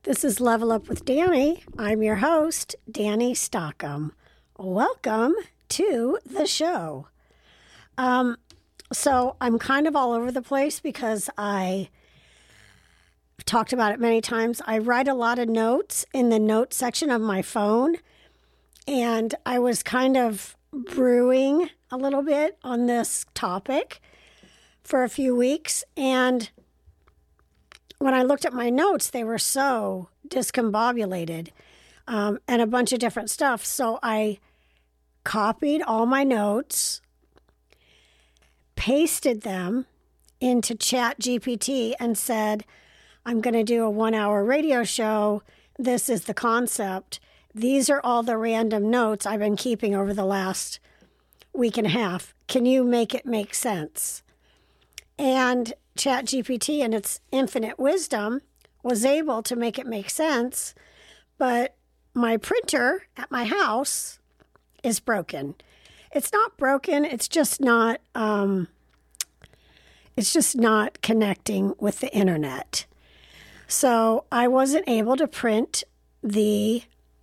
This is Level Up with Danny. I'm your host, Danny Stockham. Welcome to the show. So I'm kind of all over the place because I've talked about it many times. I write a lot of notes in the notes section of my phone, and I was kind of brewing a little bit on this topic for a few weeks, and when I looked at my notes, they were so discombobulated and a bunch of different stuff. So I copied all my notes, pasted them into ChatGPT, and said, I'm going to do a 1-hour radio show. This is the concept. These are all the random notes I've been keeping over the last week and a half. Can you make it make sense? And ChatGPT, in its infinite wisdom, was able to make it make sense, but my printer at my house is broken. It's not broken. It's just not connecting with the internet. So I wasn't able to print the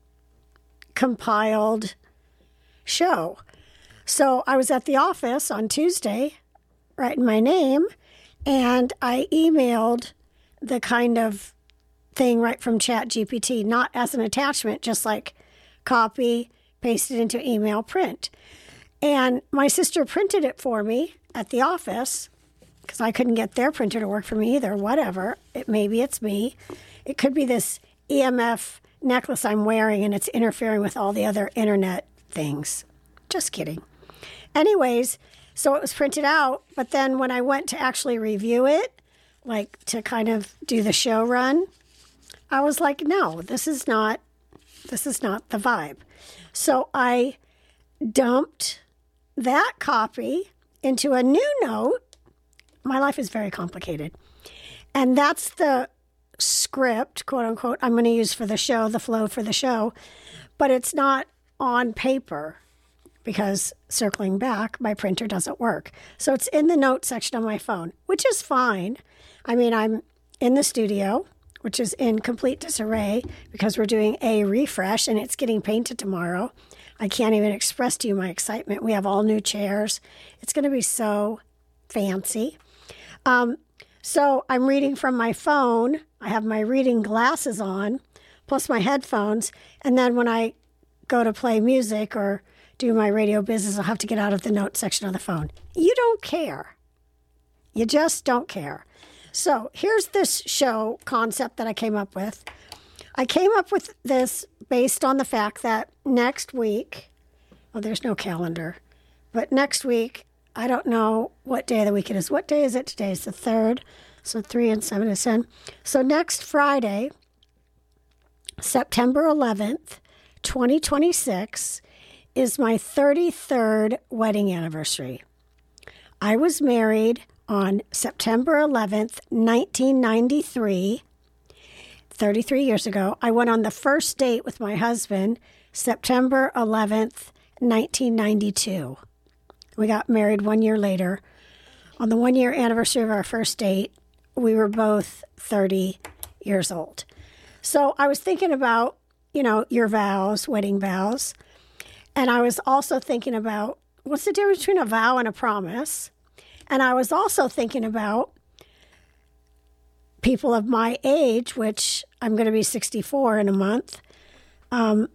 compiled show. So I was at the office on Tuesday, writing my name, and I emailed the kind of thing right from ChatGPT, not as an attachment, just like copy, paste it into email, print. And my sister printed it for me at the office because I couldn't get their printer to work for me either, whatever. Maybe it's me. It could be this EMF necklace I'm wearing and it's interfering with all the other internet things. Just kidding. Anyways, so it was printed out, but then when I went to actually review it, like to kind of do the show run, I was like, no, this is not the vibe. So I dumped that copy into a new note. My life is very complicated. And that's the script, quote unquote, I'm going to use for the show, the flow for the show, but it's not on paper. Because circling back, my printer doesn't work. So it's in the notes section of my phone, which is fine. I mean, I'm in the studio, which is in complete disarray because we're doing a refresh and it's getting painted tomorrow. I can't even express to you my excitement. We have all new chairs. It's going to be so fancy. So I'm reading from my phone. I have my reading glasses on, plus my headphones. And then when I go to play music or do my radio business, I'll have to get out of the notes section of the phone. You don't care. You just don't care. So here's this show concept that I came up with. I came up with this based on the fact that next week, well, there's no calendar, but next week, I don't know what day of the week it is. What day is it today? It's the 3rd. So 3 and 7 is 10. So next Friday, September 11th, 2026, is my 33rd wedding anniversary. I was married on September 11th, 1993, 33 years ago. I went on the first date with my husband September 11th, 1992. We got married 1 year later. On the 1-year anniversary of our first date, we were both 30 years old. So I was thinking about, your vows, wedding vows. And I was also thinking about what's the difference between a vow and a promise. And I was also thinking about people of my age, which I'm going to be 64 in a month, are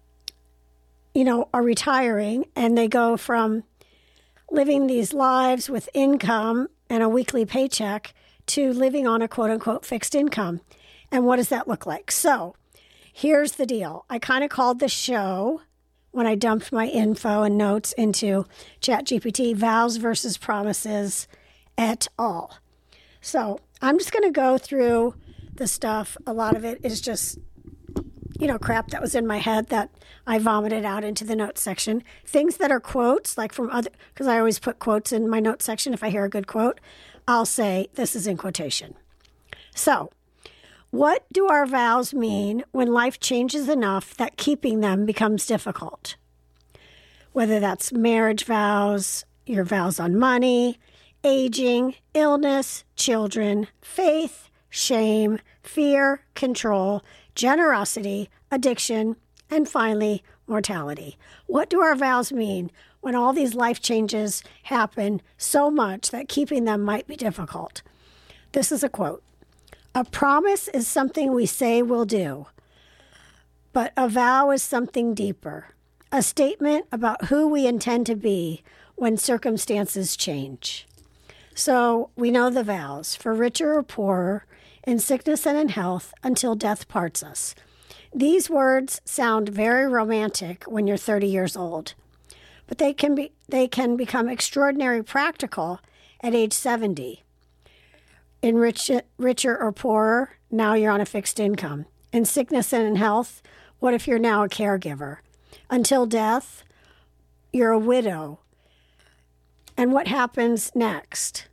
retiring, and they go from living these lives with income and a weekly paycheck to living on a quote-unquote fixed income. And what does that look like? So here's the deal. I kind of called the show, when I dumped my info and notes into ChatGPT, Vows versus Promises et al. So I'm just going to go through the stuff. A lot of it is just, crap that was in my head that I vomited out into the notes section. Things that are quotes, like from other, because I always put quotes in my notes section. If I hear a good quote, I'll say, this is in quotation. So what do our vows mean when life changes enough that keeping them becomes difficult? Whether that's marriage vows, your vows on money, aging, illness, children, faith, shame, fear, control, generosity, addiction, and finally, mortality. What do our vows mean when all these life changes happen so much that keeping them might be difficult? This is a quote. A promise is something we say we'll do, but a vow is something deeper, a statement about who we intend to be when circumstances change. So we know the vows, for richer or poorer, in sickness and in health, until death parts us. These words sound very romantic when you're 30 years old, but they can become extraordinarily practical at age 70. In richer or poorer, now you're on a fixed income. In sickness and in health, what if you're now a caregiver? Until death, you're a widow. And what happens next?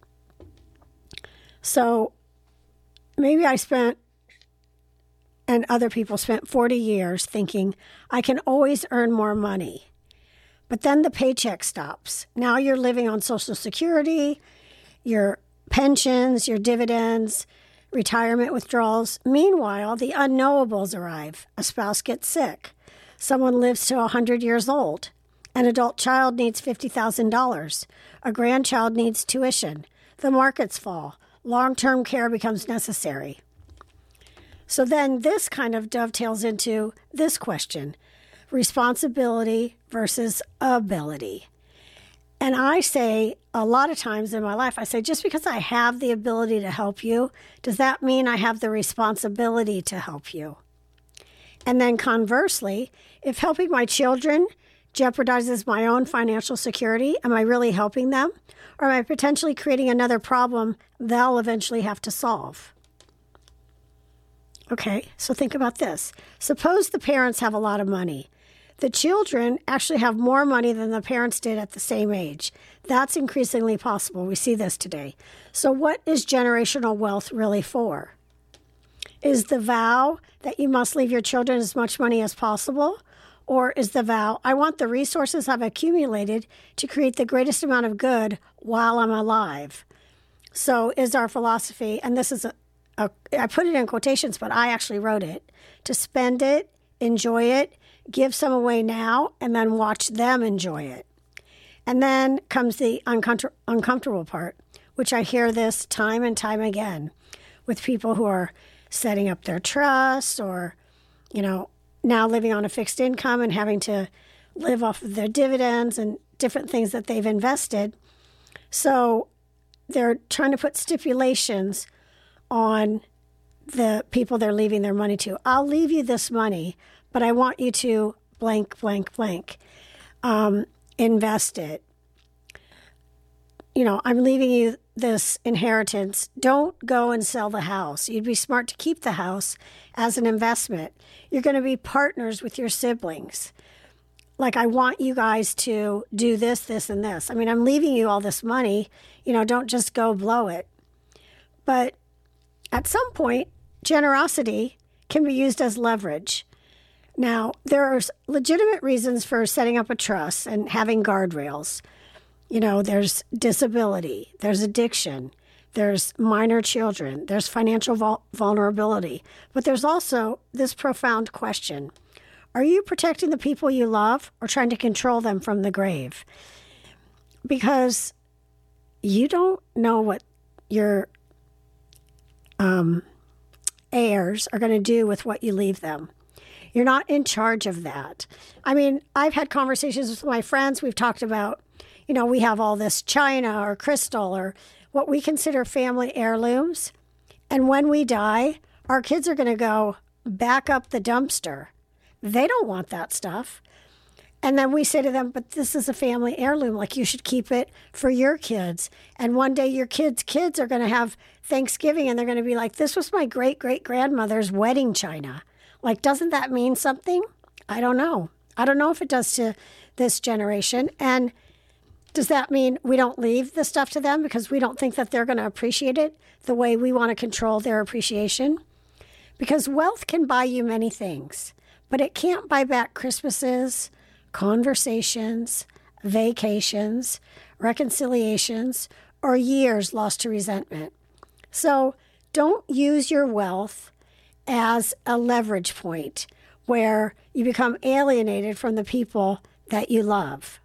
So maybe I spent, and other people spent 40 years thinking, I can always earn more money. But then the paycheck stops. Now you're living on Social Security, your pensions, your dividends, retirement withdrawals. Meanwhile, the unknowables arrive. A spouse gets sick. Someone lives to 100 years old. An adult child needs $50,000. A grandchild needs tuition. The markets fall. Long-term care becomes necessary. So then this kind of dovetails into this question, responsibility versus ability. And I say a lot of times in my life, I say, just because I have the ability to help you, does that mean I have the responsibility to help you? And then conversely, if helping my children jeopardizes my own financial security, am I really helping them? Or am I potentially creating another problem they'll eventually have to solve? Okay, so think about this. Suppose the parents have a lot of money. The children actually have more money than the parents did at the same age. That's increasingly possible. We see this today. So what is generational wealth really for? Is the vow that you must leave your children as much money as possible? Or is the vow, I want the resources I've accumulated to create the greatest amount of good while I'm alive? So is our philosophy, and this is I put it in quotations, but I actually wrote it, to spend it, enjoy it, give some away now, and then watch them enjoy it. And then comes the uncomfortable part, which I hear this time and time again with people who are setting up their trusts or, now living on a fixed income and having to live off of their dividends and different things that they've invested. So they're trying to put stipulations on the people they're leaving their money to. I'll leave you this money, but I want you to blank, blank, blank. Invest it. I'm leaving you this inheritance. Don't go and sell the house. You'd be smart to keep the house as an investment. You're going to be partners with your siblings. Like, I want you guys to do this, this, and this. I'm leaving you all this money. Don't just go blow it. But at some point, generosity can be used as leverage. Now, there are legitimate reasons for setting up a trust and having guardrails. There's disability, there's addiction, there's minor children, there's financial vulnerability. But there's also this profound question. Are you protecting the people you love or trying to control them from the grave? Because you don't know what your heirs are going to do with what you leave them. You're not in charge of that. I've had conversations with my friends. We've talked about, we have all this china or crystal or what we consider family heirlooms. And when we die, our kids are going to go back up the dumpster. They don't want that stuff. And then we say to them, but this is a family heirloom. Like, you should keep it for your kids. And one day your kids' kids are going to have Thanksgiving and they're going to be like, this was my great-great-grandmother's wedding china. Like, doesn't that mean something? I don't know. I don't know if it does to this generation. And does that mean we don't leave the stuff to them because we don't think that they're going to appreciate it the way we want to control their appreciation? Because wealth can buy you many things, but it can't buy back Christmases, conversations, vacations, reconciliations, or years lost to resentment. So Don't use your wealth as a leverage point where you become alienated from the people that you love.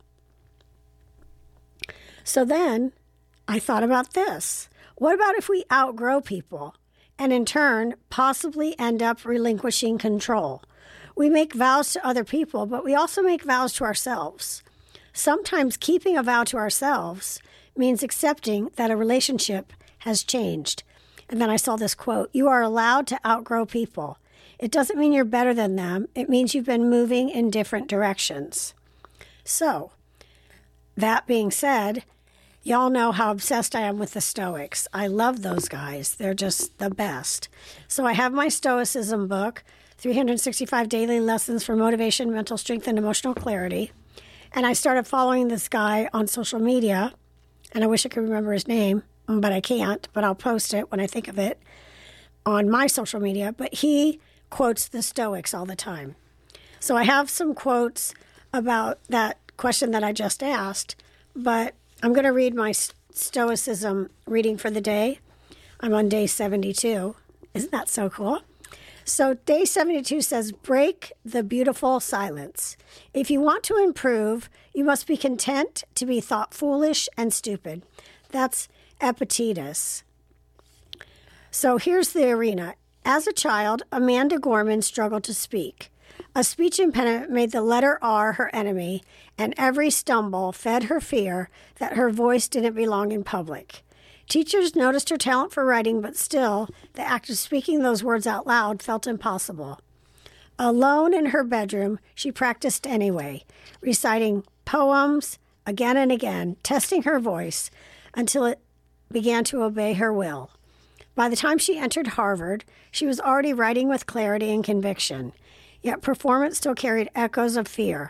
So then I thought about this. What about if we outgrow people and in turn possibly end up relinquishing control? We make vows to other people, but we also make vows to ourselves. Sometimes keeping a vow to ourselves means accepting that a relationship has changed. And then I saw this quote, "You are allowed to outgrow people. It doesn't mean you're better than them. It means you've been moving in different directions." So, that being said, y'all know how obsessed I am with the Stoics. I love those guys. They're just the best. So I have my Stoicism book, 365 Daily Lessons for Motivation, Mental Strength, and Emotional Clarity. And I started following this guy on social media, and I wish I could remember his name, but I can't, but I'll post it when I think of it on my social media. But he quotes the Stoics all the time. So I have some quotes about that question that I just asked, but I'm going to read my Stoicism reading for the day. I'm on day 72. Isn't that so cool? So day 72 says, break the beautiful silence. If you want to improve, you must be content to be thought foolish and stupid. That's Epictetus. So here's the arena. As a child, Amanda Gorman struggled to speak. A speech impediment made the letter R her enemy, and every stumble fed her fear that her voice didn't belong in public. Teachers noticed her talent for writing, but still, the act of speaking those words out loud felt impossible. Alone in her bedroom, she practiced anyway, reciting poems again and again, testing her voice until it began to obey her will. By the time she entered Harvard, she was already writing with clarity and conviction, yet performance still carried echoes of fear.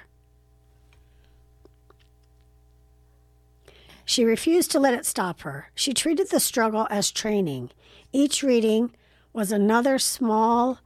She refused to let it stop her. She treated the struggle as training. Each reading was another small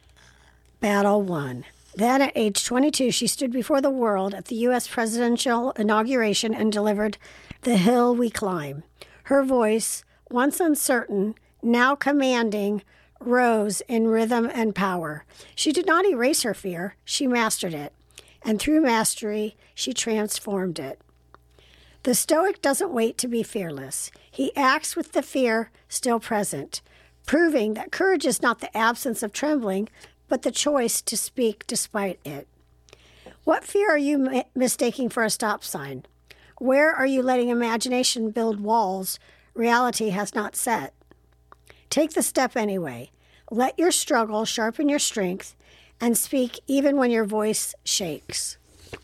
battle won. Then at age 22, she stood before the world at the U.S. presidential inauguration and delivered The Hill We Climb. Her voice, once uncertain, now commanding, rose in rhythm and power. She did not erase her fear. She mastered it. And through mastery, she transformed it. The Stoic doesn't wait to be fearless. He acts with the fear still present, proving that courage is not the absence of trembling, but the choice to speak despite it. What fear are you mistaking for a stop sign? Where are you letting imagination build walls reality has not set? Take the step anyway. Let your struggle sharpen your strength and speak even when your voice shakes.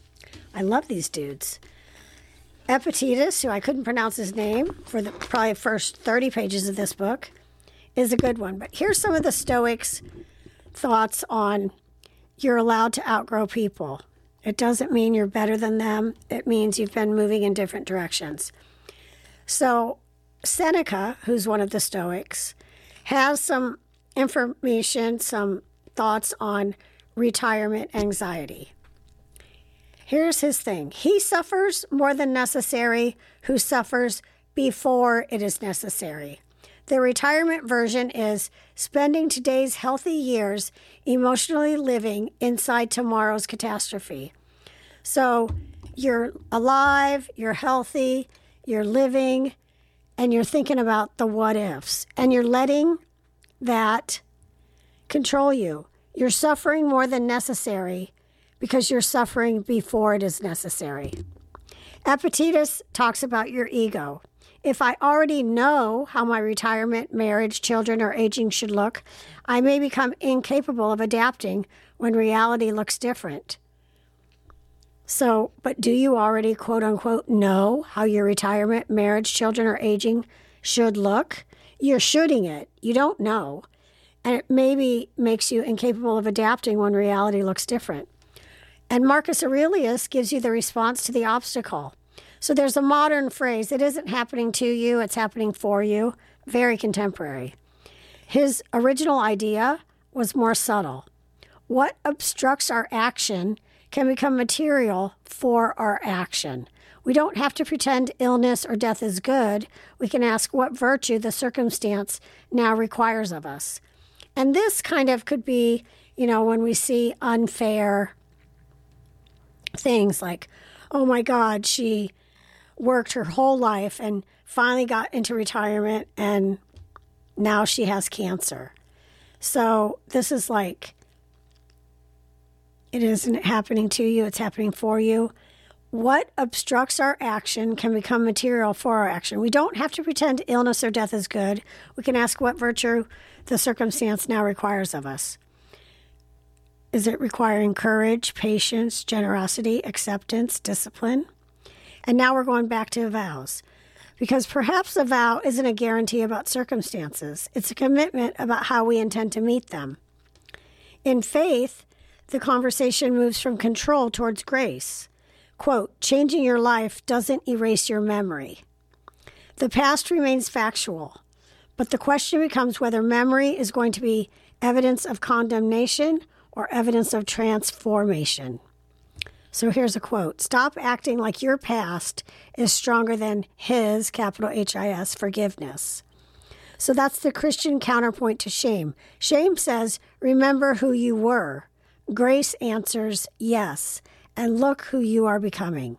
I love these dudes. Epictetus, who I couldn't pronounce his name for the probably first 30 pages of this book, is a good one. But here's some of the Stoics' thoughts on you're allowed to outgrow people. It doesn't mean you're better than them. It means you've been moving in different directions. So Seneca, who's one of the Stoics, has some information, some thoughts on retirement anxiety. Here's his thing. He suffers more than necessary who suffers before it is necessary. The retirement version is spending today's healthy years emotionally living inside tomorrow's catastrophe. So you're alive, you're healthy, you're living, and you're thinking about the what ifs, and you're letting that control you. You're suffering more than necessary because you're suffering before it is necessary. Epictetus talks about your ego. If I already know how my retirement, marriage, children, or aging should look, I may become incapable of adapting when reality looks different. So, but do you already, quote unquote, know how your retirement, marriage, children, or aging should look? You're shooting it. You don't know. And it maybe makes you incapable of adapting when reality looks different. And Marcus Aurelius gives you the response to the obstacle. So there's a modern phrase, it isn't happening to you, it's happening for you. Very contemporary. His original idea was more subtle. What obstructs our action can become material for our action. We don't have to pretend illness or death is good. We can ask what virtue the circumstance now requires of us. And this kind of could be, when we see unfair things like, oh my God, she worked her whole life and finally got into retirement and now she has cancer. So this is like, it isn't happening to you, it's happening for you. What obstructs our action can become material for our action. We don't have to pretend illness or death is good. We can ask what virtue the circumstance now requires of us. Is it requiring courage, patience, generosity, acceptance, discipline? And now we're going back to vows. Because perhaps a vow isn't a guarantee about circumstances. It's a commitment about how we intend to meet them. In faith, the conversation moves from control towards grace. Quote, changing your life doesn't erase your memory. The past remains factual, but the question becomes whether memory is going to be evidence of condemnation or evidence of transformation. So here's a quote. Stop acting like your past is stronger than his, capital H-I-S, forgiveness. So that's the Christian counterpoint to shame. Shame says, remember who you were. Grace answers, yes, and look who you are becoming.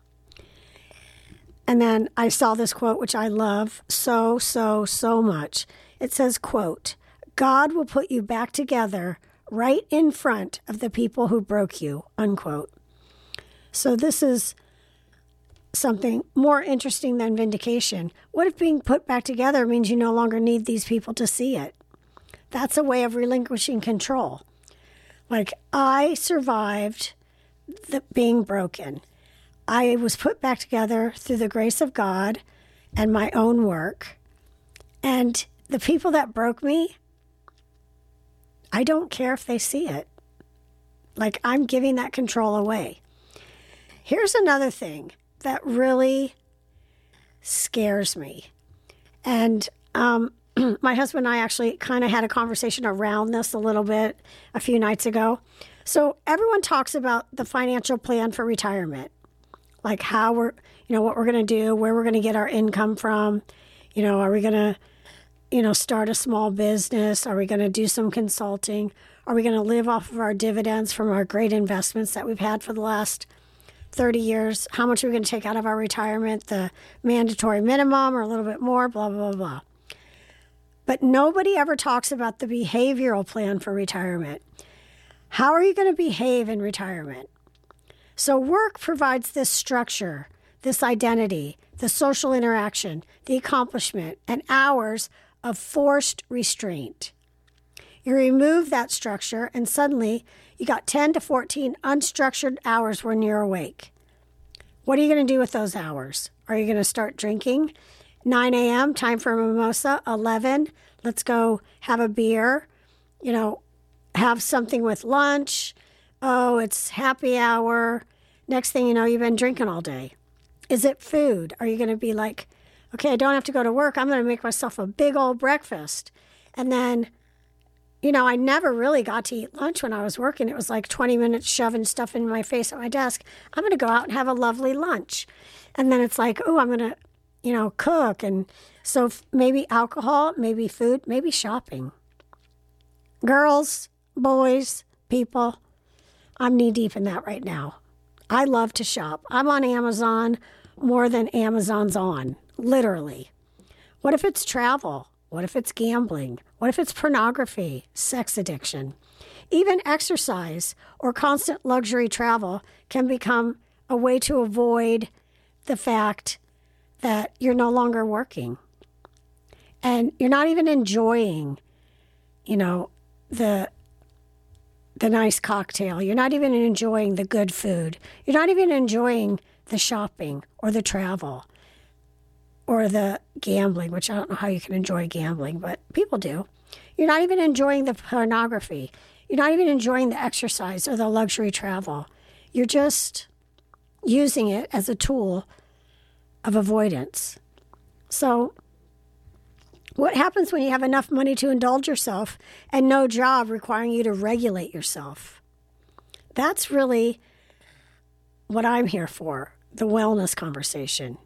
And then I saw this quote, which I love so much. It says, quote, God will put you back together right in front of the people who broke you, unquote. So this is something more interesting than vindication. What if being put back together means you no longer need these people to see it? That's a way of relinquishing control. Like, I survived being broken. I was put back together through the grace of God and my own work. And the people that broke me, I don't care if they see it. Like, I'm giving that control away. Here's another thing that really scares me. And my husband and I actually kind of had a conversation around this a little bit a few nights ago. So everyone talks about the financial plan for retirement, like how we're, what we're going to do, where we're going to get our income from. Are we going to, start a small business? Are we going to do some consulting? Are we going to live off of our dividends from our great investments that we've had for the last 30 years? How much are we going to take out of our retirement? The mandatory minimum or a little bit more, blah, blah, blah. But nobody ever talks about the behavioral plan for retirement. How are you going to behave in retirement? So work provides this structure, this identity, the social interaction, the accomplishment, and hours of forced restraint. You remove that structure, and suddenly you got 10 to 14 unstructured hours when you're awake. What are you going to do with those hours? Are you going to start drinking? 9 a.m., time for a mimosa. 11, let's go have a beer. Have something with lunch. Oh, it's happy hour. Next thing you know, you've been drinking all day. Is it food? Are you going to be like, okay, I don't have to go to work. I'm going to make myself a big old breakfast. And then, I never really got to eat lunch when I was working. It was like 20 minutes shoving stuff in my face at my desk. I'm going to go out and have a lovely lunch. And then it's like, oh, I'm going to, cook. And so maybe alcohol, maybe food, maybe shopping. Girls, boys, people, I'm knee deep in that right now. I love to shop. I'm on Amazon more than Amazon's on, literally. What if it's travel? What if it's gambling? What if it's pornography, sex addiction? Even exercise or constant luxury travel can become a way to avoid the fact that you're no longer working. And you're not even enjoying, the nice cocktail. You're not even enjoying the good food. You're not even enjoying the shopping or the travel or the gambling, which I don't know how you can enjoy gambling, but people do. You're not even enjoying the pornography. You're not even enjoying the exercise or the luxury travel. You're just using it as a tool of avoidance. So what happens when you have enough money to indulge yourself and no job requiring you to regulate yourself? That's really what I'm here for. the wellness conversation.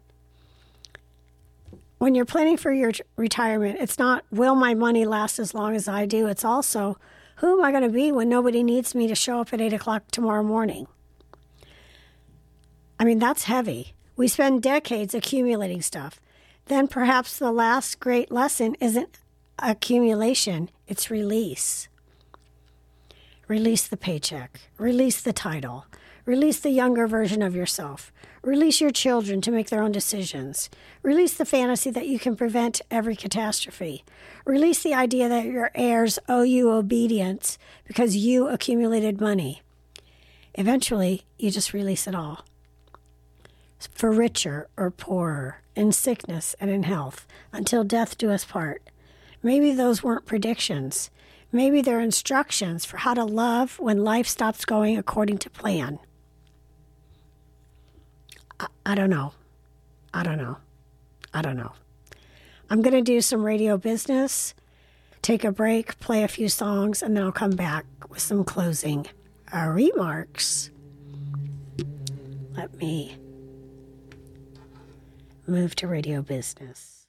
When you're planning for your retirement, it's not, will my money last as long as I do? It's also, who am I going to be when nobody needs me to show up at 8 o'clock tomorrow morning? I mean, that's heavy. We spend decades accumulating stuff. Then perhaps the last great lesson isn't accumulation, it's release. Release the paycheck. Release the title. Release the younger version of yourself. Release your children to make their own decisions. Release the fantasy that you can prevent every catastrophe. Release the idea that your heirs owe you obedience because you accumulated money. Eventually, you just release it all. For richer or poorer, in sickness and in health, until death do us part. Maybe those weren't predictions. Maybe they're instructions for how to love when life stops going according to plan. I don't know. I'm going to do some radio business, take a break, play a few songs, and then I'll come back with some closing remarks. Let me move to radio business.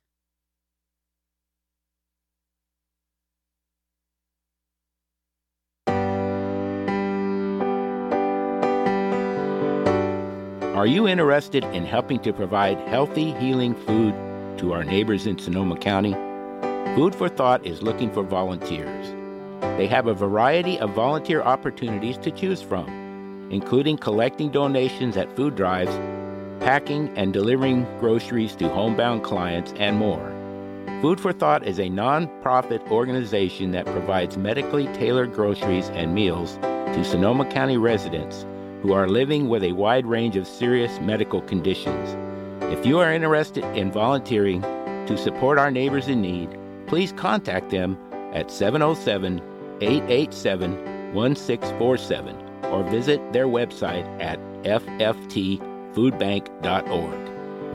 Are you interested in helping to provide healthy, healing food to our neighbors in Sonoma County? Food for Thought is looking for volunteers. They have a variety of volunteer opportunities to choose from, including collecting donations at food drives, packing and delivering groceries to homebound clients, and more. Food for Thought is a non-profit organization that provides medically tailored groceries and meals to Sonoma County residents who are living with a wide range of serious medical conditions. If you are interested in volunteering to support our neighbors in need, please contact them at 707-887-1647 or visit their website at fftfoodbank.org.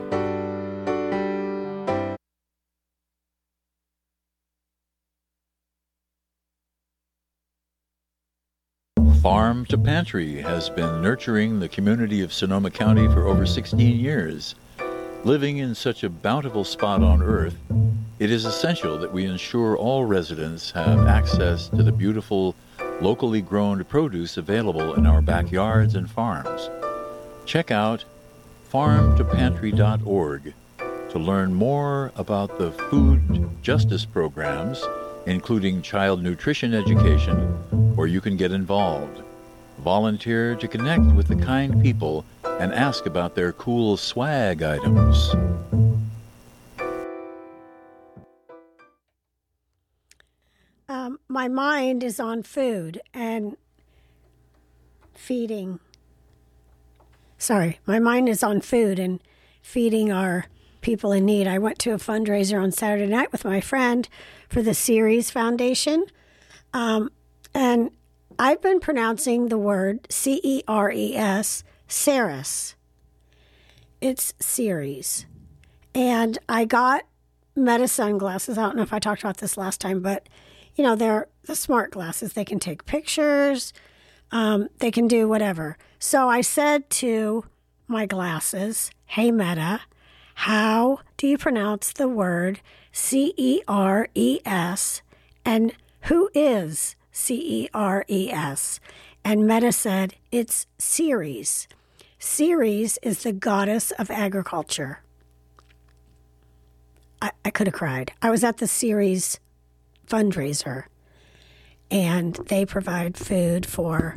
Farm to Pantry has been nurturing the community of Sonoma County for over 16 years. Living in such a bountiful spot on earth, it is essential that we ensure all residents have access to the beautiful, locally grown produce available in our backyards and farms. Check out farmtopantry.org to learn more about the food justice programs, including child nutrition education, where you can get involved. Volunteer to connect with the kind people and ask about their cool swag items. My mind is on food and feeding. My mind is on food and feeding our people in need. I went to a fundraiser on Saturday night with my friend for the Ceres Foundation. And I've been pronouncing the word C-E-R-E-S, Ceres. It's Ceres. And I got Meta sunglasses. I don't know if I talked about this last time, but, you know, they're the smart glasses. They can take pictures. They can do whatever. So I said to my glasses, hey, Meta, how do you pronounce the word C-E-R-E-S? And who is C-E-R-E-S? And Meta said, it's Ceres. Ceres is the goddess of agriculture. I could have cried. I was at the Ceres fundraiser, and they provide food for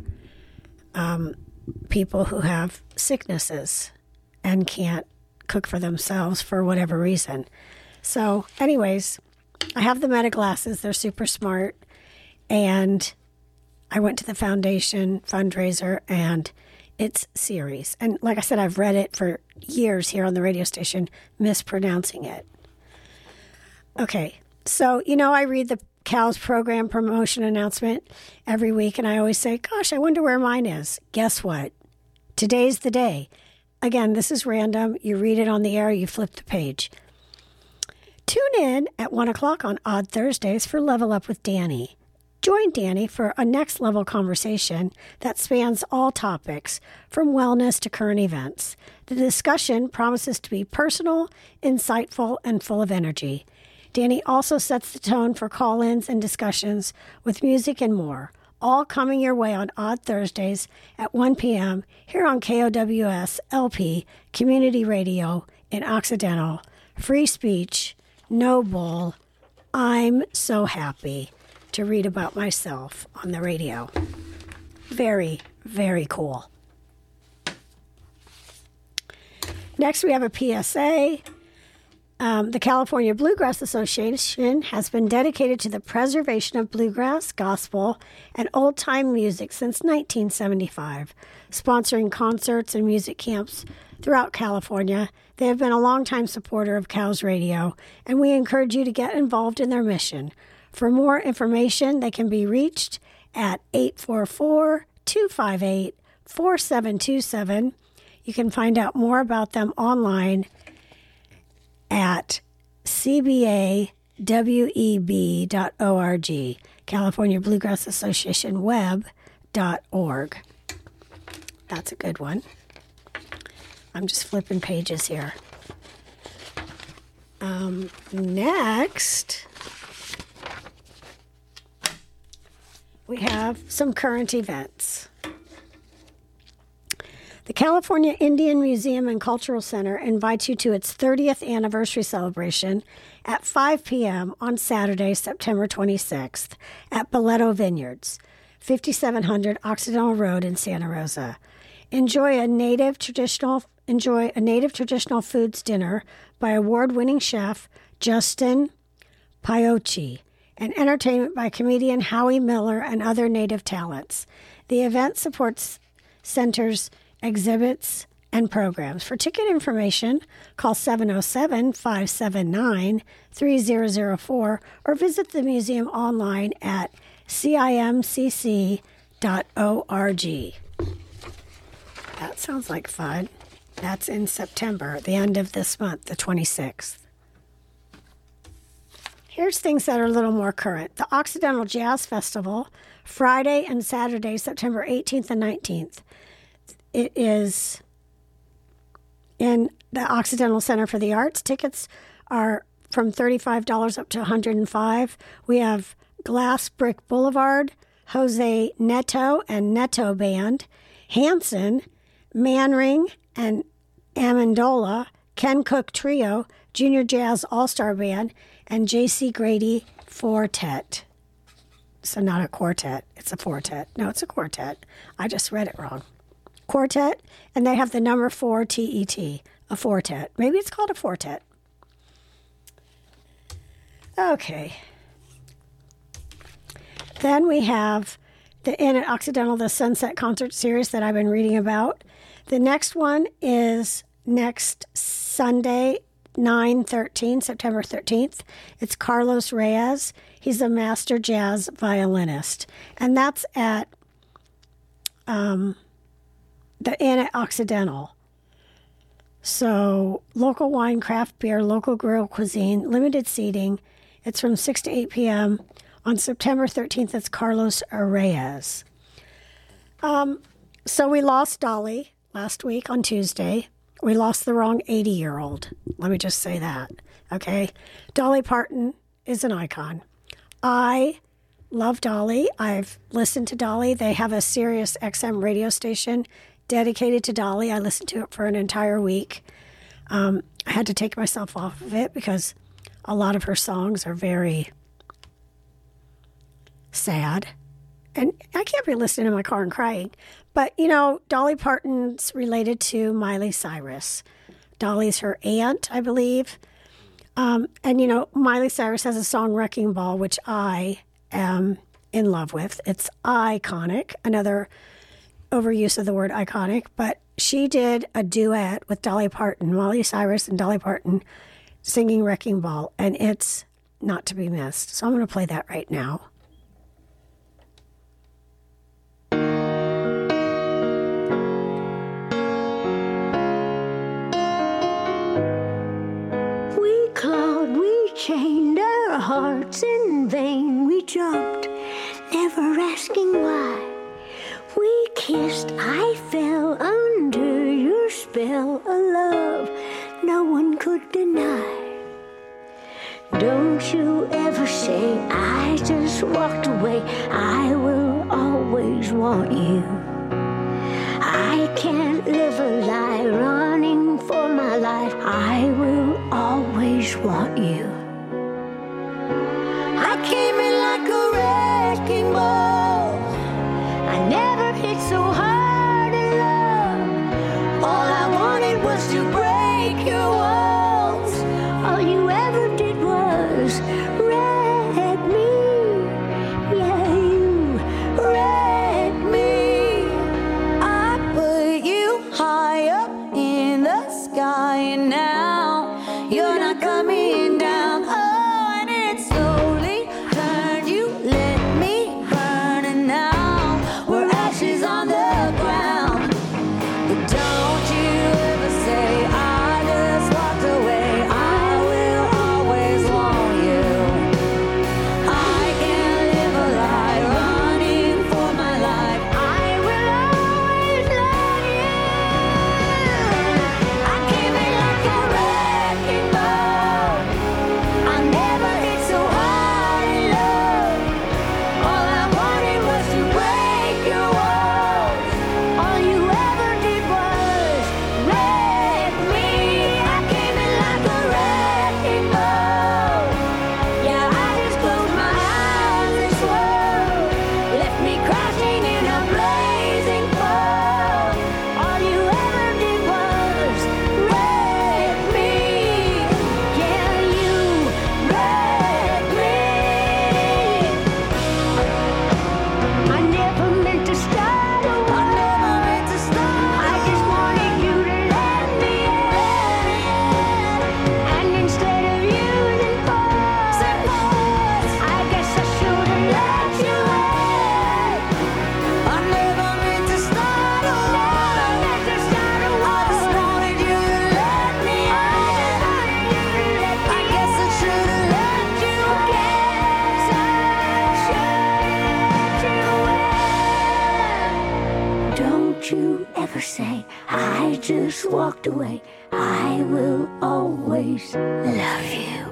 people who have sicknesses and can't cook for themselves for whatever reason. So anyways, I have the Meta glasses. They're super smart. And I went to the foundation fundraiser, and it's Ceres. And like I said, I've read it for years here on the radio station, mispronouncing it. Okay, so, you know, I read the COWS program promotion announcement every week, and I always say, gosh, I wonder where mine is. Guess what? Today's the day. Again, this is random. You read it on the air, you flip the page. Tune in at 1 o'clock on Odd Thursdays for Level Up with Danny. Join Danny for a next-level conversation that spans all topics, from wellness to current events. The discussion promises to be personal, insightful, and full of energy. Danny also sets the tone for call-ins and discussions with music and more, all coming your way on odd Thursdays at 1 p.m. here on KOWS LP Community Radio in Occidental. Free speech, no bull. I'm so happy to read about myself on the radio. Very, very cool. Next, we have a PSA. The California Bluegrass Association has been dedicated to the preservation of bluegrass, gospel, and old-time music since 1975, sponsoring concerts and music camps throughout California. They have been a longtime supporter of COWS Radio, and we encourage you to get involved in their mission. For more information, they can be reached at 844-258-4727. You can find out more about them online at cbaweb.org, California Bluegrass Association web.org. That's a good one. I'm just flipping pages here. Next, we have some current events. The California Indian Museum and Cultural Center invites you to its 30th anniversary celebration at 5 p.m. on Saturday, September 26th at Boleto Vineyards, 5700 Occidental Road in Santa Rosa. Enjoy a native traditional foods dinner by award-winning chef Justin Paiochi and entertainment by comedian Howie Miller and other native talents. The event supports center's exhibits and programs. For ticket information, call 707-579-3004 or visit the museum online at cimcc.org. That sounds like fun. That's in September, the end of this month, the 26th. Here's things that are a little more current. The Occidental Jazz Festival, Friday and Saturday, September 18th and 19th. It is in the Occidental Center for the Arts. Tickets are from $35 up to $105. We have Glass Brick Boulevard, Jose Neto and Neto Band, Hanson, Manring and Amendola, Ken Cook Trio, Junior Jazz All-Star Band, and J.C. Grady Fortet. So not a quartet, it's a fortet. No, it's a quartet. I just read it wrong. Quartet, and they have the number 4 TET, a fortet. Maybe it's called a fortet. Okay. Then we have the Inn at Occidental, the Sunset Concert Series that I've been reading about. The next one is next Sunday, 9/13, September 13th. It's Carlos Reyes. He's a master jazz violinist. And that's at the Inn at Occidental. So local wine, craft beer, local grill cuisine, limited seating. It's from 6 to 8 p.m. On September 13th, it's Carlos Reyes. So we lost Dolly last week on Tuesday. We lost the wrong 80-year-old. Let me just say that, okay? Dolly Parton is an icon. I love Dolly. I've listened to Dolly. They have a Sirius XM radio station dedicated to Dolly. I listened to it for an entire week. I had to take myself off of it because a lot of her songs are very sad. And I can't be listening in my car and crying. But, you know, Dolly Parton's related to Miley Cyrus. Dolly's her aunt, I believe. And, you know, Miley Cyrus has a song, Wrecking Ball, which I am in love with. It's iconic. Another overuse of the word iconic. But she did a duet with Dolly Parton, Miley Cyrus and Dolly Parton singing Wrecking Ball. And it's not to be missed. So I'm going to play that right now. Chained our hearts in vain, we jumped, never asking why. We kissed, I fell under your spell of love no one could deny. Don't you ever say I just walked away. I will always want you. I can't live a lie running for my life. I will always want you. I came in like a wrecking ball. I never hit so hard in love. All I wanted was to break your walls. All you ever did was wreck me. Yeah, you wrecked me. I put you high up in the sky, and now you're not coming down. Oh, and it slowly turned. You let me burn, and now we're ashes on the ground. But don't you ever say I just walked away. I will always want you. I can't live a lie running for my life. I will always love you. I came in like a wrecking ball. I never hit so hard in love. All I wanted was to break your walls. All you ever did was wreck me. I came in like a wrecking ball. Yeah, I just closed my eyes and swore. Left me crashing in a blazing fall. All you ever did was wreck me. Yeah, you wrecked me. I never meant to start a war. I just wanted you to let me in. And instead of using force, I guess I should have let you in. I never meant to start a war. I just wanted you to let me in. I guess I should have let you in. Don't you ever say I just walked away. I will always love you.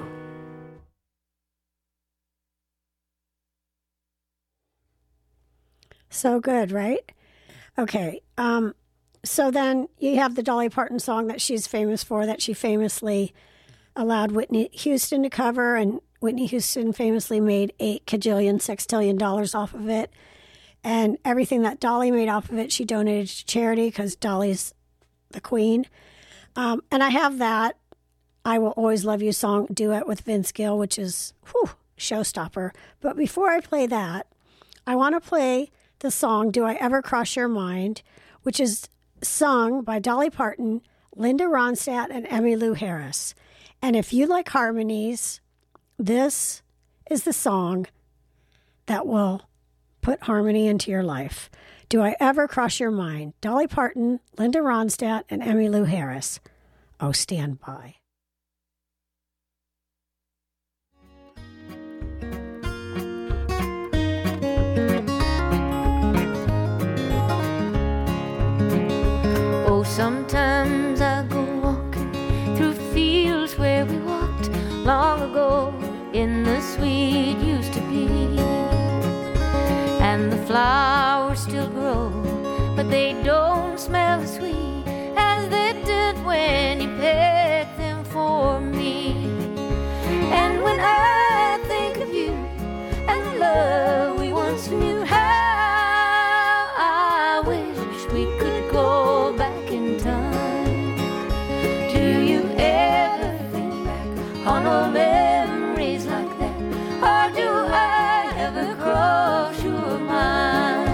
So good, right? Okay. So then you have the Dolly Parton song that she's famous for, that she famously allowed Whitney Houston to cover, and Whitney Houston famously made $8 kajillion, sextillion off of it. And everything that Dolly made off of it, she donated to charity because Dolly's the queen. And I have that I Will Always Love You song duet with Vince Gill, which is showstopper. But before I play that, I want to play the song Do I Ever Cross Your Mind, which is sung by Dolly Parton, Linda Ronstadt, and Emmylou Harris. And if you like harmonies, this is the song that will put harmony into your life. Do I Ever Cross Your Mind? Dolly Parton, Linda Ronstadt, and Emmylou Harris. Oh, stand by. Oh, sometimes I go walking through fields where we walked long ago in the sweet used to be. And the flowers still grow, but they don't smell as sweet as they did when you picked them for me. And when I think of you and the love we once knew, how I wish we could go back in time. Do you ever think back on old memories like that? Or do I ever cross your mind?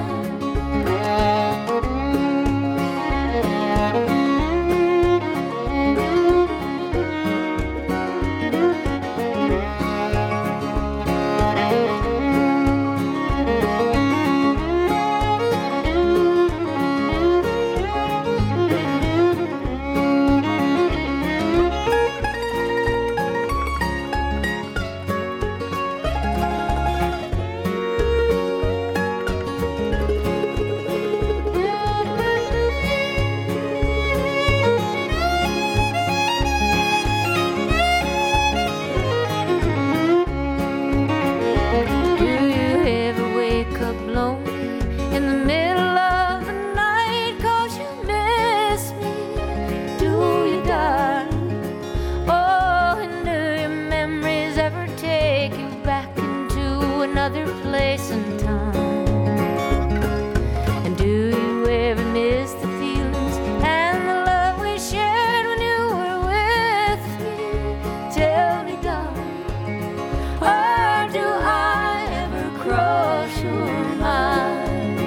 in the middle of the night 'cause you miss me. Do you, darling? Oh, and do your memories ever take you back into another place and time? And do you ever miss the feelings and the love we shared when you were with me? Tell me, darling, or do I ever cross your mind?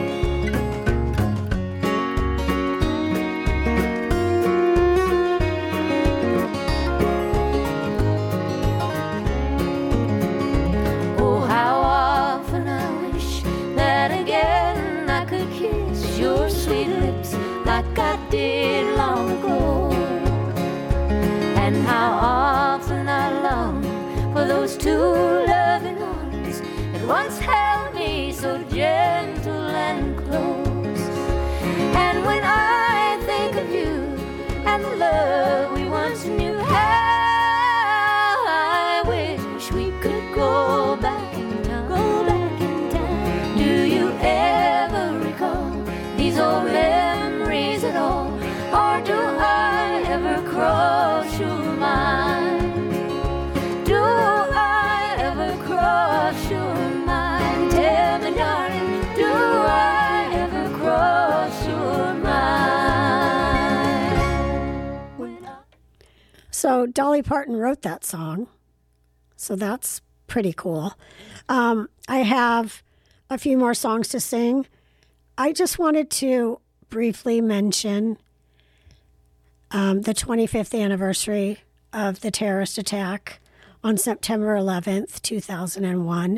Oh, how often I wish that again I could kiss your sweet lips like I did long ago. And how often I long for those two loving arms that once held me so gentle and close. And when I think of you and the love we once knew, how I wish we could go back in time. Go back in time. Do you ever recall these old memories at all? Or do I ever cross your mind? Do I ever cross your mind? Tell me, darling, do I ever cross your mind? When I- So Dolly Parton wrote that song. So that's pretty cool. I have a few more songs to sing. I just wanted to briefly mention the 25th anniversary of the terrorist attack on September 11th, 2001.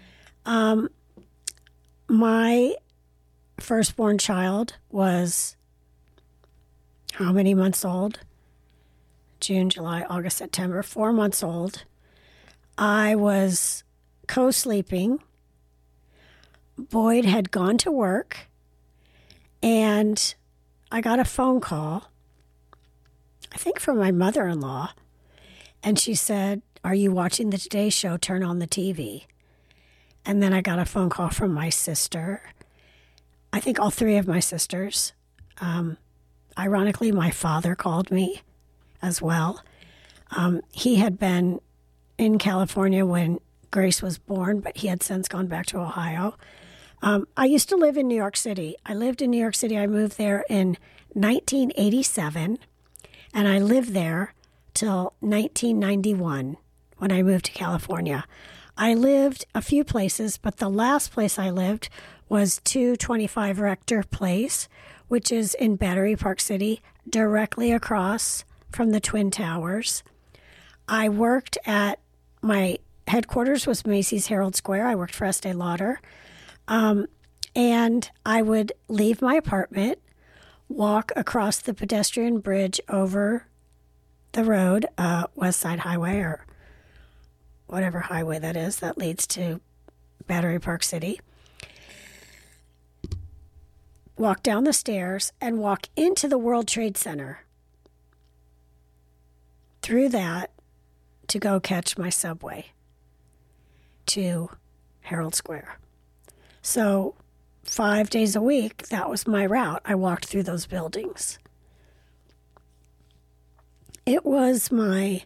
My firstborn child was how many months old? June, July, August, September, 4 months old. I was co-sleeping. Boyd had gone to work, and I got a phone call, I think from my mother-in-law, and she said, "Are you watching the Today Show? Turn on the TV." And then I got a phone call from my sister. I think all three of my sisters. Ironically, my father called me as well. He had been in California when Grace was born, but he had since gone back to Ohio. I used to live in New York City. I lived in New York City. I moved there in 1987, and I lived there till 1991 when I moved to California. I lived a few places, but the last place I lived was 225 Rector Place, which is in Battery Park City, directly across from the Twin Towers. I worked at, my headquarters was Macy's Herald Square. I worked for Estee Lauder. And I would leave my apartment, walk across the pedestrian bridge over the road, West Side Highway or whatever highway that is that leads to Battery Park City. Walk down the stairs and walk into the World Trade Center. Through that to go catch my subway to Herald Square. So 5 days a week, that was my route. I walked through those buildings. It was my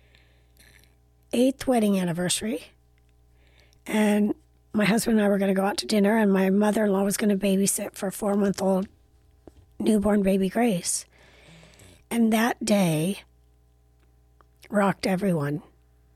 8th wedding anniversary, and my husband and I were going to go out to dinner, and my mother-in-law was going to babysit for 4-month-old newborn baby Grace. And that day rocked everyone.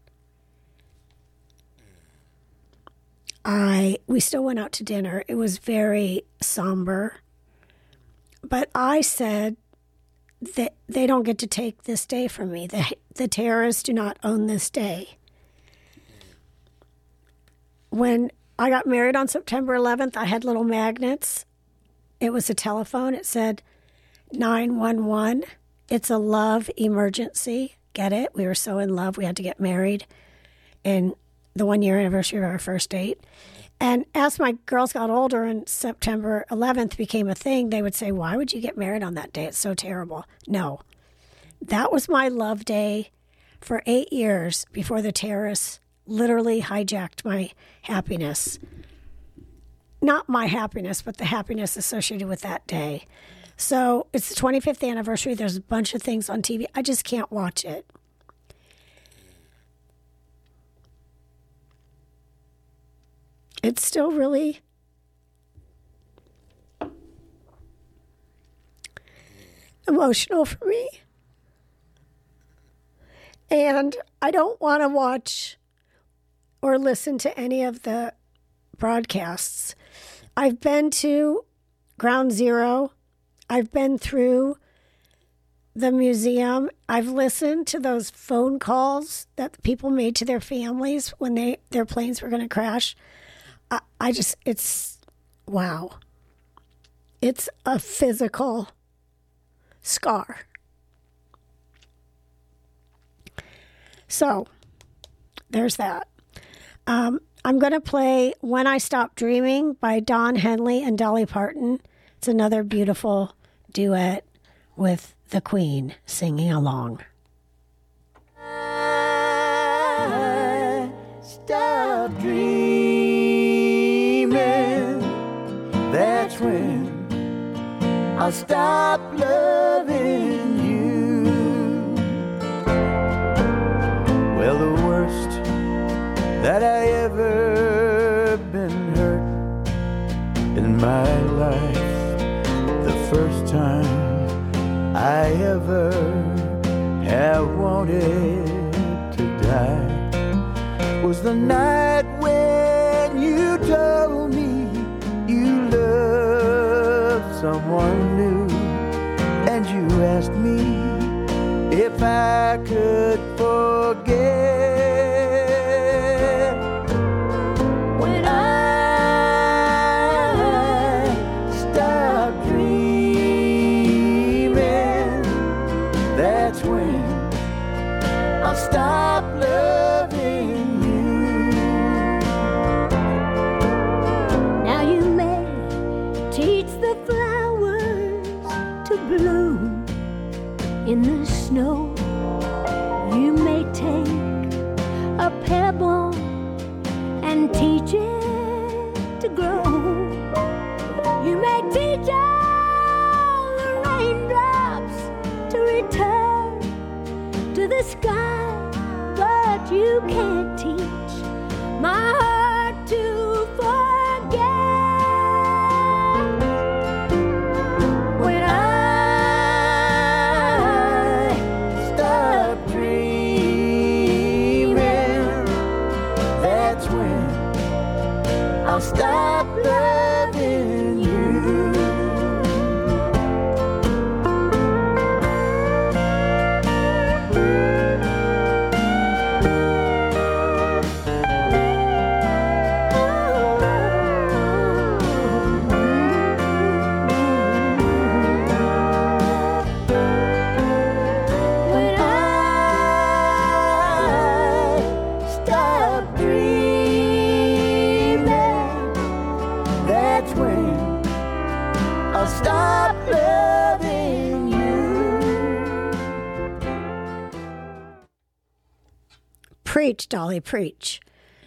We still went out to dinner. It was very somber. But I said that they don't get to take this day from me. The terrorists do not own this day. When I got married on September 11th, I had little magnets. It was a telephone. It said 911. It's a love emergency. Get it? We were so in love. We had to get married in the 1-year anniversary of our first date. And as my girls got older and September 11th became a thing, they would say, "Why would you get married on that day? It's so terrible." No. That was my love day for 8 years before the terrorists literally hijacked my happiness. not my happiness, but the happiness associated with that day. So it's the 25th anniversary. There's a bunch of things on TV. I just can't watch it. It's still really emotional for me. And I don't want to watch or listen to any of the broadcasts. I've been to Ground Zero. I've been through the museum. I've listened to those phone calls that the people made to their families when their planes were going to crash. It's wow. It's a physical scar. So there's that. I'm going to play When I Stop Dreaming by Don Henley and Dolly Parton. It's another beautiful duet with the Queen singing along. I stop dreaming. That's when I'll stop loving you. Well, the worst that I ever been hurt in my life, the first time I ever have wanted to die, was the night when you told me you loved someone new, and you asked me if I could forget. When I stop dreaming, that's when I'll stop loving you. Now you may teach the flowers to bloom in the snow. You may take a pebble and teach it to grow. You may teach all the raindrops to return to the sky, but you can't teach my heart to forget. When I stop dreaming, that's when I'll stop loving you. When I stop dreaming, that's when I'll stop loving you. Preach, Dolly, preach.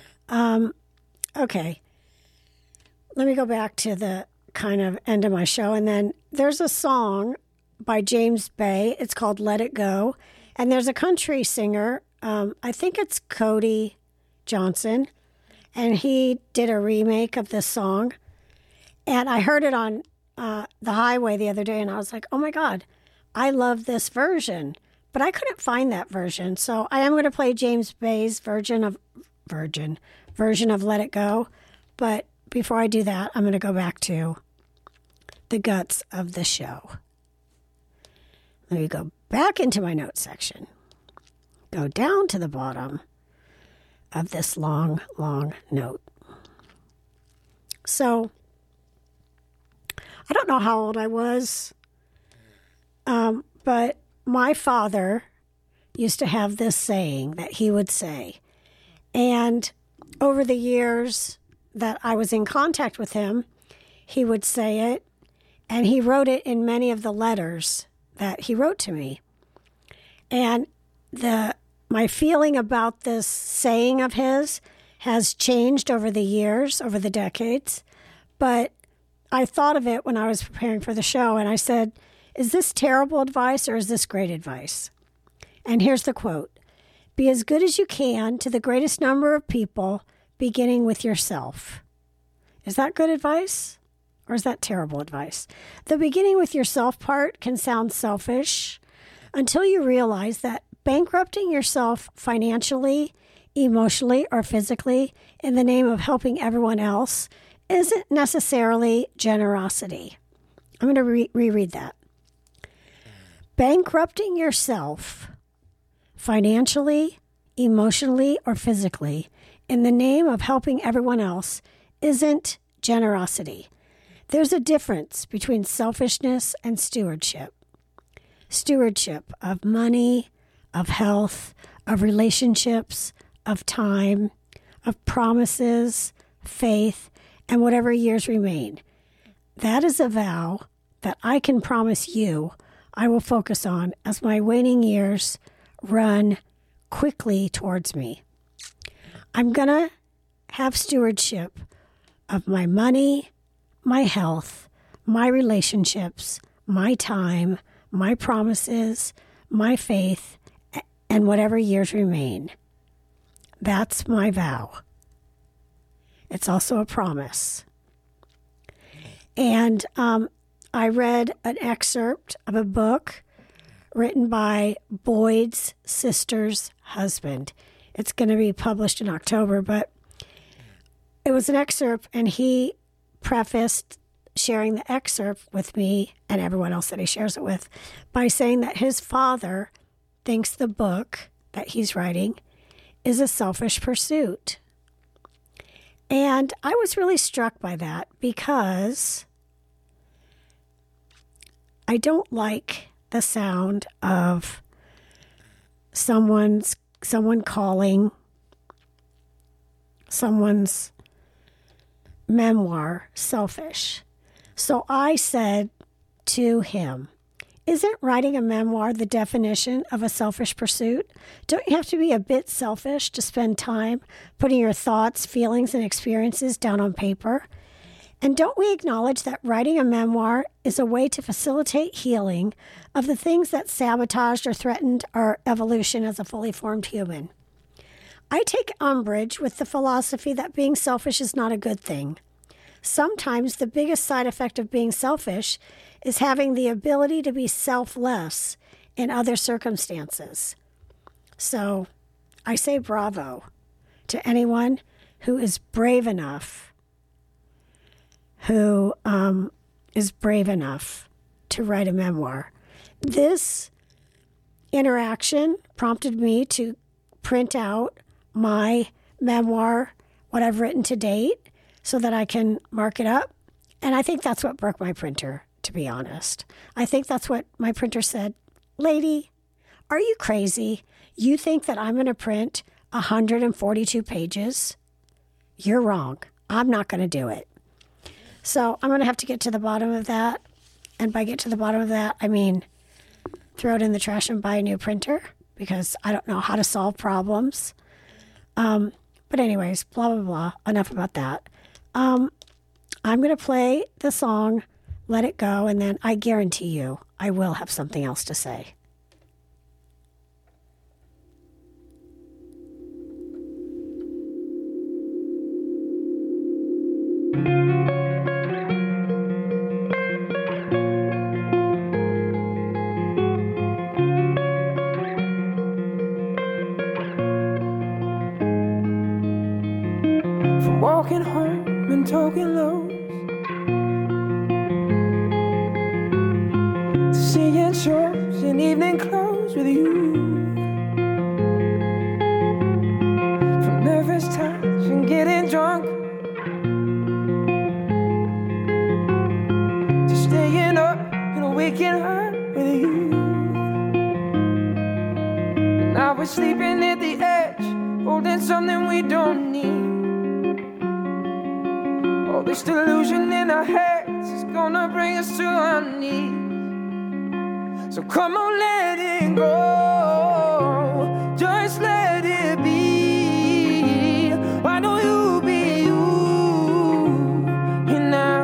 Okay. Let me go back to the kind of end of my show. And then there's a song by James Bay. It's called Let It Go. And there's a country singer. I think it's Cody Johnson. And he did a remake of this song. And I heard it on the highway the other day. And I was like, oh my God, I love this version. But I couldn't find that version. So I am going to play James Bay's version of Let It Go. But before I do that, I'm going to go back to the guts of the show. Let me go back into my notes section. Go down to the bottom of this long, long note. So I don't know how old I was, but my father used to have this saying that he would say. And over the years that I was in contact with him, he would say it, and he wrote it in many of the letters that he wrote to me. And my feeling about this saying of his has changed over the years, over the decades. But I thought of it when I was preparing for the show, and I said, is this terrible advice or is this great advice? And here's the quote. Be as good as you can to the greatest number of people, beginning with yourself. Is that good advice or is that terrible advice? The beginning with yourself part can sound selfish until you realize that bankrupting yourself financially, emotionally, or physically in the name of helping everyone else isn't necessarily generosity. I'm going to reread that. Bankrupting yourself financially, emotionally, or physically in the name of helping everyone else isn't generosity. There's a difference between selfishness and stewardship. Stewardship of money, of health, of relationships, of time, of promises, faith, and whatever years remain. That is a vow that I can promise you I will focus on as my waning years run quickly towards me. I'm going to have stewardship of my money, my health, my relationships, my time, my promises, my faith, and whatever years remain. That's my vow. It's also a promise. And I read an excerpt of a book written by Boyd's sister's husband. It's going to be published in October, but it was an excerpt, and he prefaced sharing the excerpt with me and everyone else that he shares it with by saying that his father thinks the book that he's writing is a selfish pursuit. And I was really struck by that because I don't like the sound of someone calling someone's memoir selfish. So I said to him, isn't writing a memoir the definition of a selfish pursuit? Don't you have to be a bit selfish to spend time putting your thoughts, feelings, and experiences down on paper? And don't we acknowledge that writing a memoir is a way to facilitate healing of the things that sabotaged or threatened our evolution as a fully formed human? I take umbrage with the philosophy that being selfish is not a good thing. Sometimes the biggest side effect of being selfish is having the ability to be selfless in other circumstances. So I say bravo to anyone who is brave enough to write a memoir. This interaction prompted me to print out my memoir, what I've written to date, so that I can mark it up. And I think that's what broke my printer, to be honest. I think that's what my printer said. Lady, are you crazy? You think that I'm going to print 142 pages? You're wrong. I'm not going to do it. So I'm going to have to get to the bottom of that. And by get to the bottom of that, I mean throw it in the trash and buy a new printer because I don't know how to solve problems. But anyways, blah, blah, blah. Enough about that. I'm going to play the song, Let It Go, and then I guarantee you I will have something else to say. From walking home and talking lows to seeing shows in evening clothes with you, from nervous touch and getting drunk to staying up and waking up with you. And now we're sleeping at the edge, holding something we don't need. All this delusion in our heads is gonna bring us to our knees. So come on, let it go. Just let it be. Why don't you be you? And I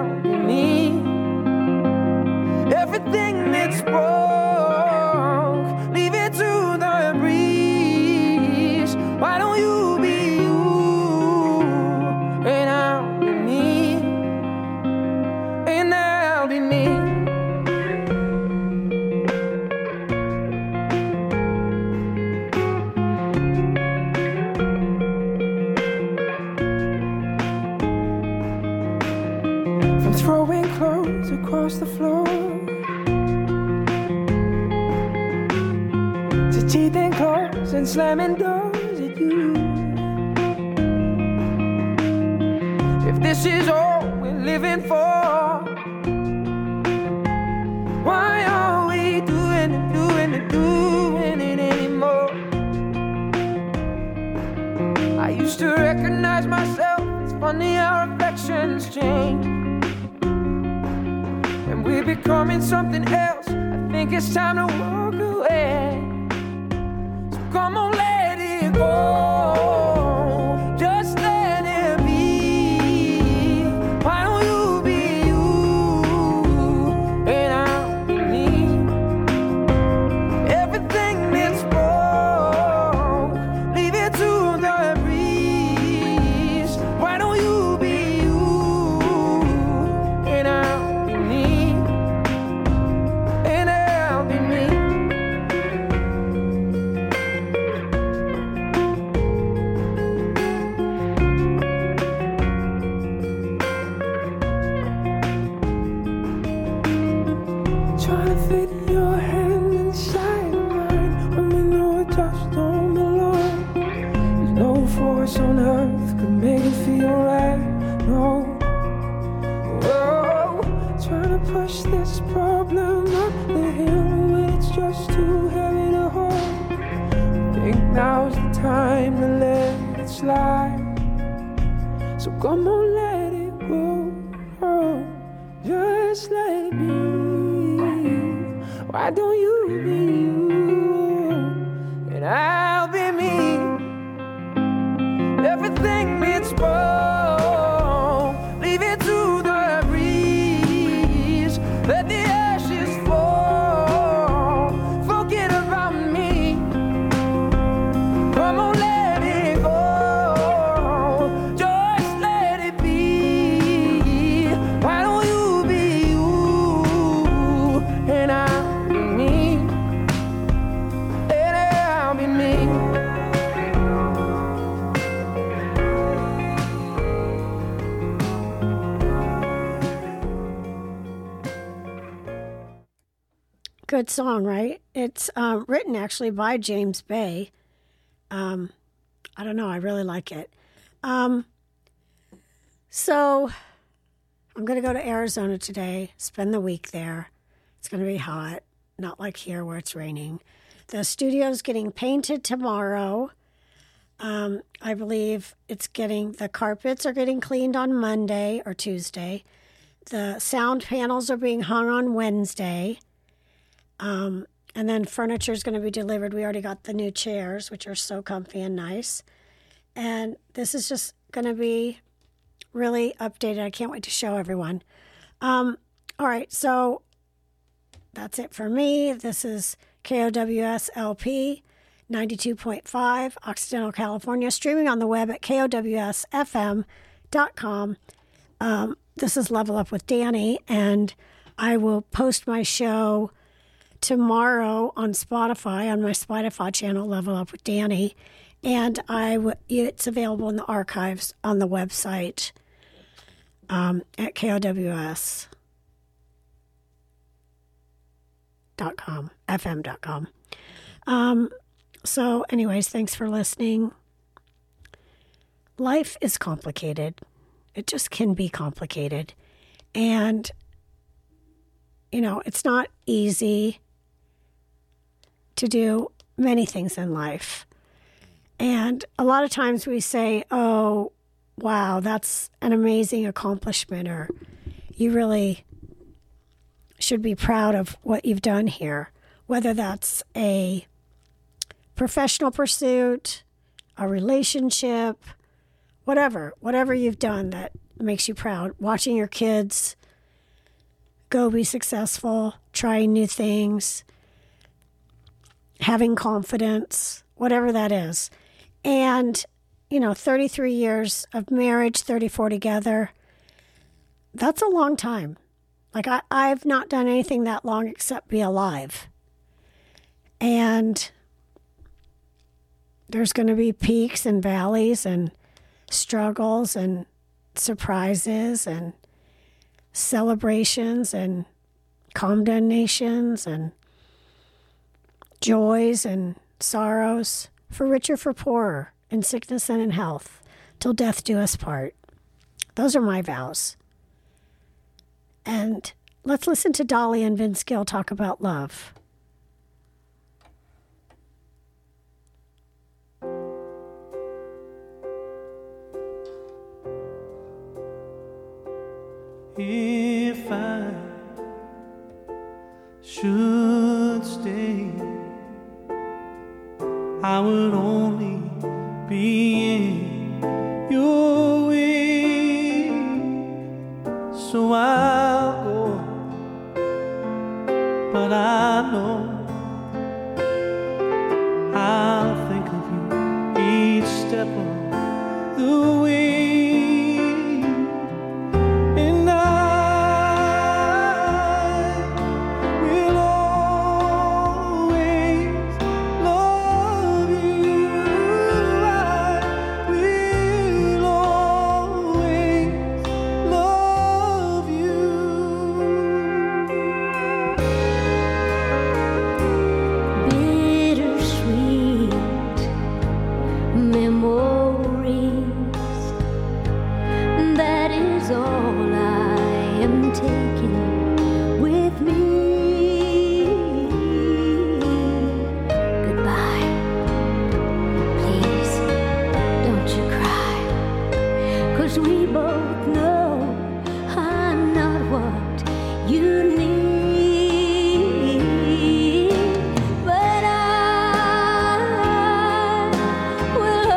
throwing clothes across the floor, to teething claws and slamming doors at you. If this is all we're living for, why are we doing it anymore? I used to recognize myself. It's funny how reflections change. When we're becoming something else, I think it's time to walk away. So come on, let it go. Just let it be. Why don't you be you and I'll be me? Everything that's wrong, leave it to the breeze. Why don't you be you and I'll be me? And I'll be me. Trying to fit your hand inside mine when we know it just don't belong. There's no force on earth could make it feel right. No. Whoa. Trying to push this problem up the hill when it's just too heavy to hold. Think now's the time to let it slide. So come on, let it go. Oh, just let it be. Why don't you be you and I'll be me? Everything that's wrong, leave it to the breeze. Let the ashes fall. Forget about me. Come on, let it go. Just let it be. Why don't you be you and I'll be me? And I'll be me. Good song, right? It's written actually by James Bay. I don't know. I really like it. So I'm going to go to Arizona today, spend the week there. It's going to be hot, not like here where it's raining. The studio's getting painted tomorrow. I believe the carpets are getting cleaned on Monday or Tuesday. The sound panels are being hung on Wednesday. And then furniture is going to be delivered. We already got the new chairs, which are so comfy and nice. And this is just going to be really updated. I can't wait to show everyone. All right, so that's it for me. This is KOWS LP 92.5, Occidental, California, streaming on the web at KOWSFM.com. This is Level Up with Danny, and I will post my show tomorrow on Spotify, on my Spotify channel, Level Up with Danny, and it's available in the archives on the website at KOWS.com, FM.com. So anyways, thanks for listening. Life is complicated. It just can be complicated. And, it's not easy to do many things in life. And a lot of times we say, oh, wow, that's an amazing accomplishment, or you really should be proud of what you've done here, whether that's a professional pursuit, a relationship, whatever you've done that makes you proud. Watching your kids go be successful, trying new things, having confidence, whatever that is. And, 33 years of marriage, 34 together, that's a long time. Like, I've not done anything that long except be alive. And there's going to be peaks and valleys and struggles and surprises and celebrations and condemnations and joys and sorrows, for richer, for poorer, in sickness and in health, till death do us part. Those are my vows. And let's listen to Dolly and Vince Gill talk about love. If I should stay, I would only be in your way. So I'll go, but I know I'll think of you each step of the way. And I will always love you. I will always love you. Bittersweet memories, that is all I am taking with me. Goodbye. Please, don't you cry, 'cause we both know I'm not what you need. But I will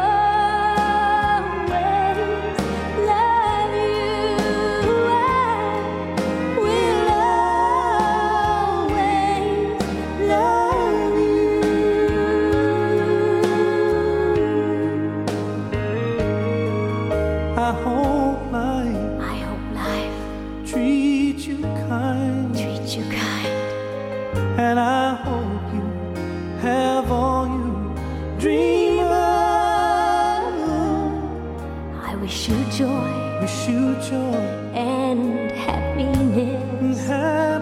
always love you. I will always love you. I hope life treats you kind, and I hope you have all you dream of. I wish you joy Wish you joy and happiness. and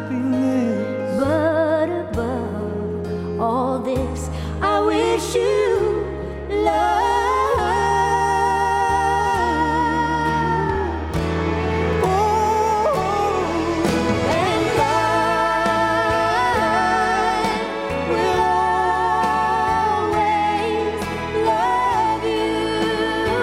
happiness. But above all this, I wish you